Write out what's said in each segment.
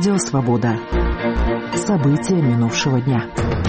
Радио «Свобода». События минувшего дня.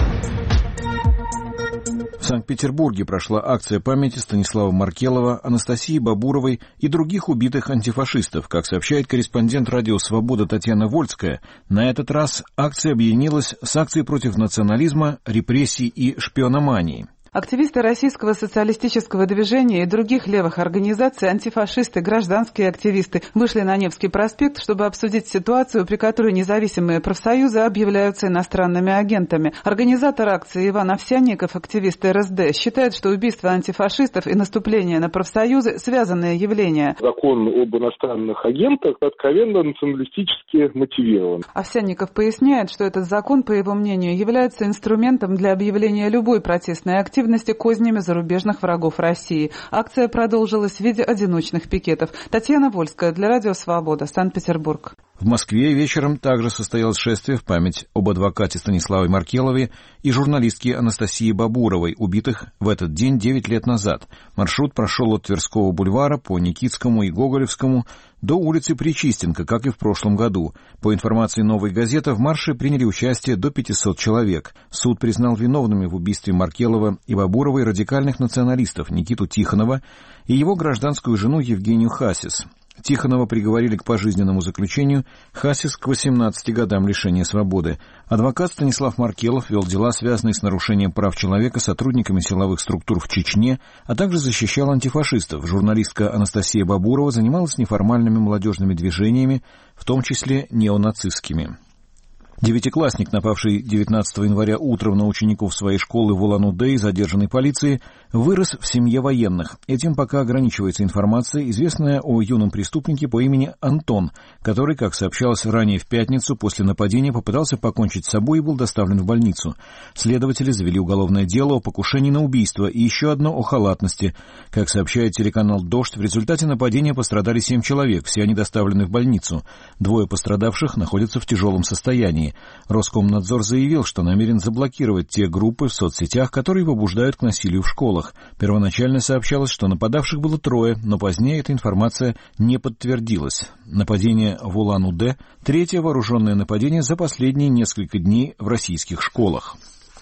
В Санкт-Петербурге прошла акция памяти Станислава Маркелова, Анастасии Бабуровой и других убитых антифашистов. Как сообщает корреспондент радио «Свобода» Татьяна Вольская, на этот раз акция объединилась с акцией против национализма, репрессий и шпиономании. Активисты Российского социалистического движения и других левых организаций, антифашисты, гражданские активисты вышли на Невский проспект, чтобы обсудить ситуацию, при которой независимые профсоюзы объявляются иностранными агентами. Организатор акции Иван Овсянников, активист РСД, считает, что убийство антифашистов и наступление на профсоюзы – связанные явления. Закон об иностранных агентах откровенно националистически мотивирован. Овсянников поясняет, что этот закон, по его мнению, является инструментом для объявления любой протестной активности кознями зарубежных врагов России. Акция продолжилась в виде одиночных пикетов. Татьяна Вольская для Радио «Свобода», Санкт-Петербург. В Москве вечером также состоялось шествие в память об адвокате Станиславе Маркелове и журналистке Анастасии Бабуровой, убитых в этот день 9 лет назад. Маршрут прошел от Тверского бульвара по Никитскому и Гоголевскому до улицы Причистенко, как и в прошлом году. По информации «Новой газеты», в марше приняли участие до 500 человек. Суд признал виновными в убийстве Маркелова и Бабуровой радикальных националистов Никиту Тихонова и его гражданскую жену Евгению Хасис. Тихонова приговорили к пожизненному заключению, Хасис к 18 годам лишения свободы. Адвокат Станислав Маркелов вел дела, связанные с нарушением прав человека сотрудниками силовых структур в Чечне, а также защищал антифашистов. Журналистка Анастасия Бабурова занималась неформальными молодежными движениями, в том числе неонацистскими. Девятиклассник, напавший 19 января утром на учеников своей школы в Улан-Удэ и задержанный полицией, вырос в семье военных. Этим пока ограничивается информация, известная о юном преступнике по имени Антон, который, как сообщалось ранее в пятницу, после нападения попытался покончить с собой и был доставлен в больницу. Следователи завели уголовное дело о покушении на убийство и еще одно о халатности. Как сообщает телеканал «Дождь», в результате нападения пострадали 7 человек, все они доставлены в больницу. 2 пострадавших находятся в тяжелом состоянии. Роскомнадзор заявил, что намерен заблокировать те группы в соцсетях, которые побуждают к насилию в школах. Первоначально сообщалось, что нападавших было 3, но позднее эта информация не подтвердилась. Нападение в Улан-Удэ – 3-е вооруженное нападение за последние несколько дней в российских школах.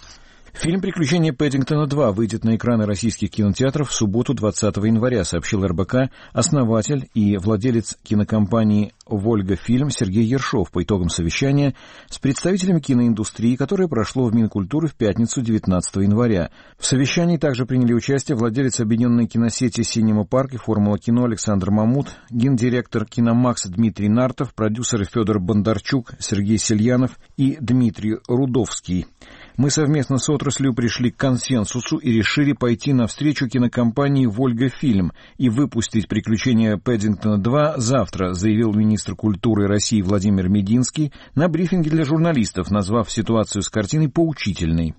Фильм «Приключения Пэддингтона 2» выйдет на экраны российских кинотеатров в субботу 20 января, сообщил РБК основатель и владелец кинокомпании «Вольга-фильм» Сергей Ершов по итогам совещания с представителями киноиндустрии, которое прошло в Минкультуры в пятницу 19 января. В совещании также приняли участие владелец объединенной киносети «Синема Парк» и «Формула кино» Александр Мамут, гендиректор «Киномакс» Дмитрий Нартов, продюсеры Федор Бондарчук, Сергей Сельянов и Дмитрий Рудовский. Мы совместно с отраслью пришли к консенсусу и решили пойти навстречу кинокомпании «Вольга-фильм» и выпустить «Приключения Пэддингтона 2» завтра, заявил министр культуры России Владимир Мединский на брифинге для журналистов, назвав ситуацию с картиной поучительной.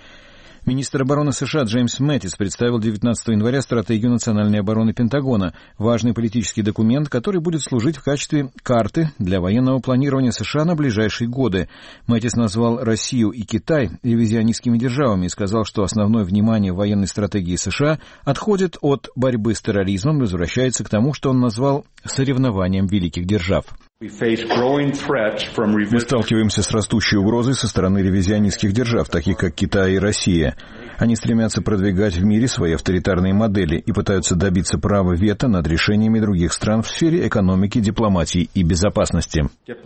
Министр обороны США Джеймс Мэттис представил 19 января стратегию национальной обороны Пентагона, важный политический документ, который будет служить в качестве карты для военного планирования США на ближайшие годы. Мэттис назвал Россию и Китай ревизионистскими державами и сказал, что основное внимание в военной стратегии США отходит от борьбы с терроризмом и возвращается к тому, что он назвал соревнованием великих держав. Мы сталкиваемся с растущей угрозой со стороны ревизионистских держав, таких как Китай и Россия. Они стремятся продвигать в мире свои авторитарные модели и пытаются добиться права вето над решениями других стран в сфере экономики, дипломатии и безопасности.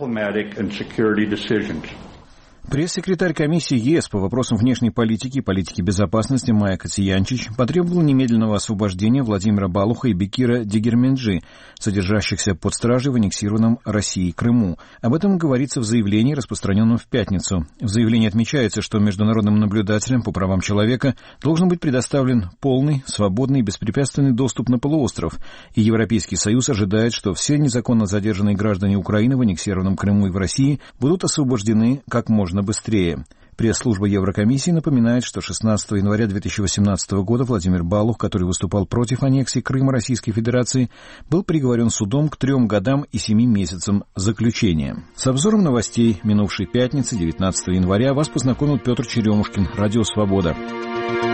Пресс-секретарь комиссии ЕС по вопросам внешней политики и политики безопасности Майя Кациянчич потребовал немедленного освобождения Владимира Балуха и Бекира Дегерменджи, содержащихся под стражей в аннексированном Россией Крыму. Об этом говорится в заявлении, распространенном в пятницу. В заявлении отмечается, что международным наблюдателям по правам человека должен быть предоставлен полный, свободный и беспрепятственный доступ на полуостров, и Европейский Союз ожидает, что все незаконно задержанные граждане Украины в аннексированном Крыму и в России будут освобождены как можно быстрее. Пресс-служба Еврокомиссии напоминает, что 16 января 2018 года Владимир Балух, который выступал против аннексии Крыма Российской Федерации, был приговорен судом к 3 годам и 7 месяцам заключения. С обзором новостей минувшей пятницы, 19 января, вас познакомил Петр Черемушкин, Радио «Свобода».